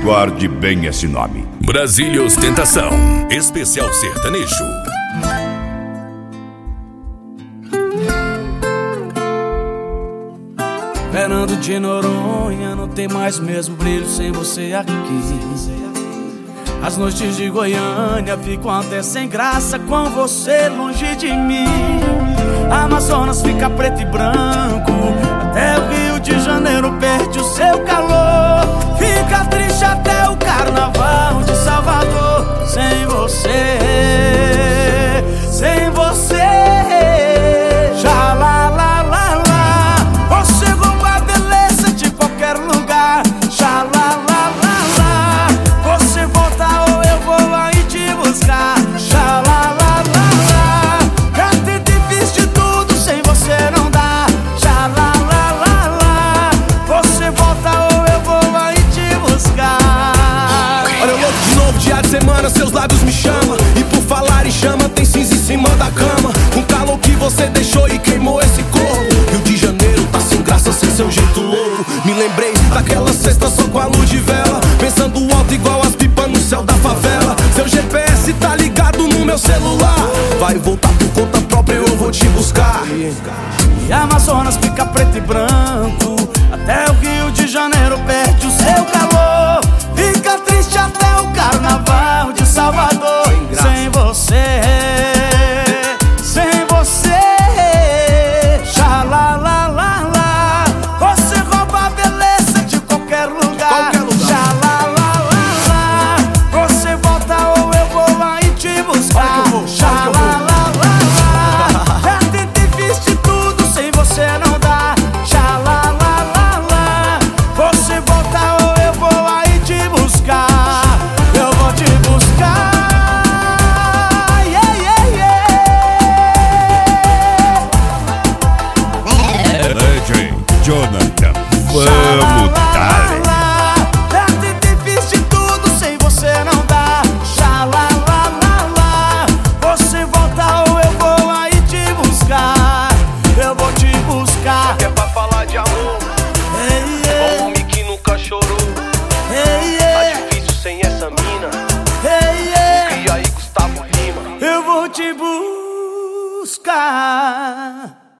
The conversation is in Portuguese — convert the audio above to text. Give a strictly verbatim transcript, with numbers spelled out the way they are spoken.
Guarde bem esse nome. Brasília Ostentação, especial sertanejo. Fernando de Noronha não tem mais mesmo brilho sem você aqui. As noites de Goiânia ficam até sem graça com você longe de mim. Amazonas fica preto e branco, até o Rio de Janeiro perde o seu calor. Fica triste até o Carnaval de Salvador sem você, sem você. Já lá, lá, lá, lá, você rouba a beleza de qualquer lugar. Já lá, lá, lá, lá, você volta ou eu vou aí te buscar. Já lá, lá, lá, lá, já tentei, fiz de tudo, sem você não dá. Já lá, lá, lá, lá, você volta ou eu vou aí te buscar. Olha eu louco de novo, dia de semana, seus lábios me chamam. E por falar em chama, tem cinza em cima da cama. Um calor que você deixou e queimou esse corpo. Rio de Janeiro tá sem graça, sem seu jeito louco. Me lembrei daquela sexta só com a luz de vela, pensando alto igual as pipas no céu da favela. Seu G P S tá ligado no meu celular. Vai voltar por conta própria, eu vou te buscar. E Amazonas fica preto e branco, até o Rio de Janeiro perde o seu calor. Fica triste até o Carnaval de Salvador sem você, sem você. Já lá, lá, lá, lá, você rouba a beleza de qualquer lugar. Já lá, lá, lá, lá, você volta ou eu vou aí te buscar. Já lá, lá, lá, lá, já tentei, fiz de tudo, sem você não dá. Já lá, lá, lá, lá, você volta ou eu vou aí te buscar. Eu vou te buscar. Yeah, yeah, yeah. Legend Jonathan, vamos dar. Já tentei, fiz de tudo, sem você não dá. Já lá, lá, lá, lá, você volta ou eu vou aí te buscar. Eu vou te buscar. Que é pra falar de amor, Hey, yeah. um homem que nunca chorou. Hey, Tá yeah. difícil sem essa mina. Hey, yeah. E aí, Gustavo Lima? Eu vou te buscar.